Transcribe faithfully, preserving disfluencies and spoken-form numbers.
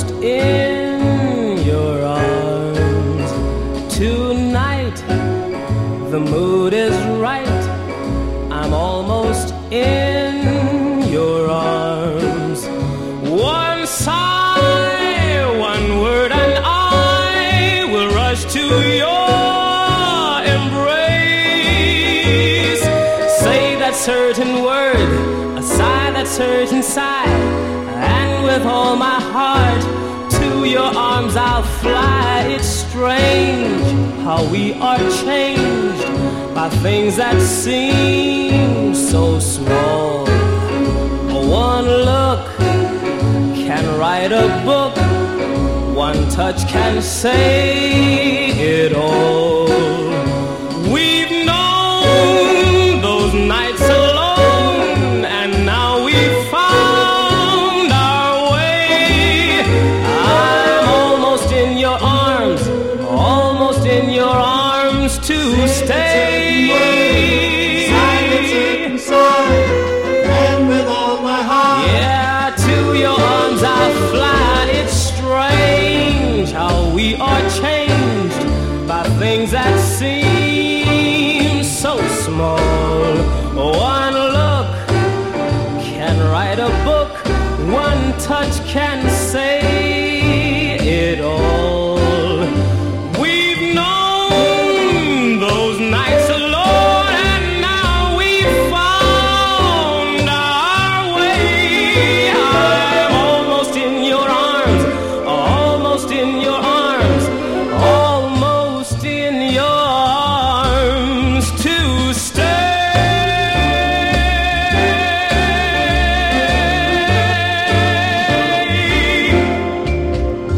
almost in your arms. Tonight, the mood is right. I'm almost in your arms. One sigh, one word, and I will rush to your embrace. Say that certain word, a sigh that certain sigh, and with all my heart to your arms I'll fly. It's strange how we are changed by things that seem so small. One look can write a book, one touch can say it all. We've known those nights alone, and now we've found our way. I'm almost in your arms, almost in your arms to stay. And with all my heart, yeah, to your arms I'll fly. It's strange how we are changed by things that